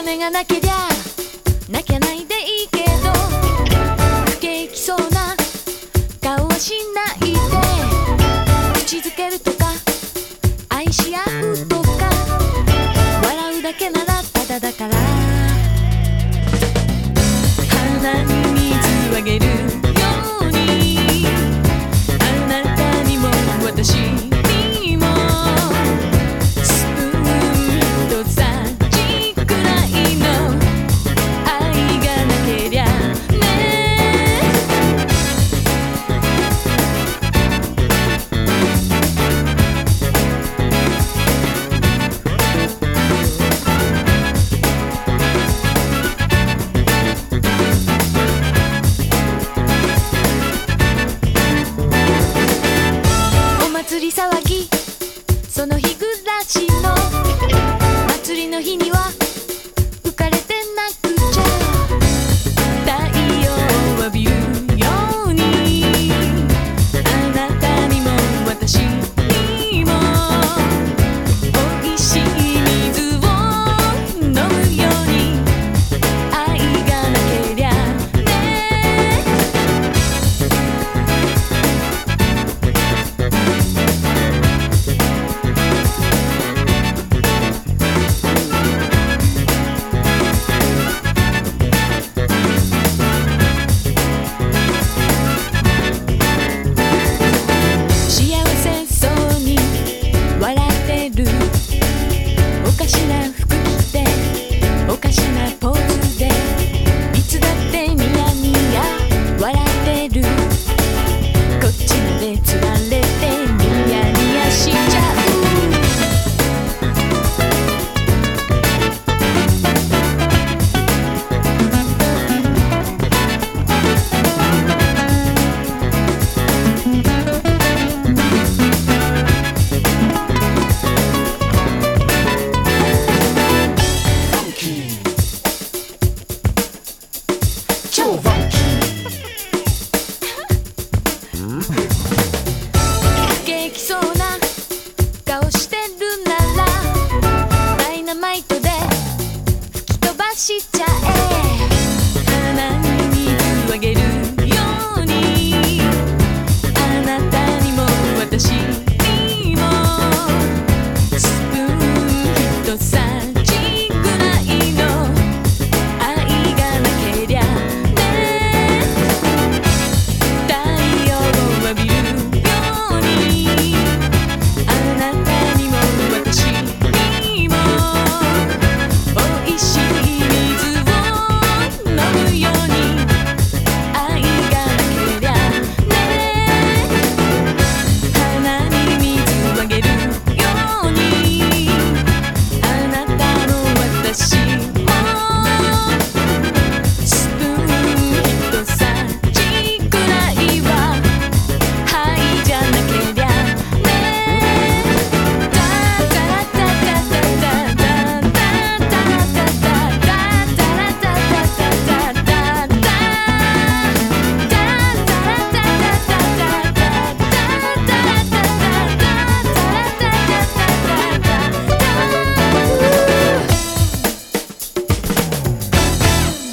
金がなけりゃなきゃないでいいけど、不景気そうな顔はしないで、口づけるとか愛し合うとか笑うだけならただだから、花に水あげるようにあなたにも私にもスプーンとさじくらいの愛がなけりゃね。お祭り騒ぎその日暮らしの祭りの日には浮かれてなくちゃ、太陽を浴びるようにあなたにも私にも美味しい水を飲むように愛がなけりゃね。幸せそうに笑ってる、おかしな服着ておかしなポーズでいつだってニヤニヤ笑ってる、こっちまでつられてニヤニヤしちゃう。 超ファンキ不景気そうな顔してるならダイナマイトで吹き飛ばしちゃえ。花に水あげるようにあなたにも私にもスプーンとさ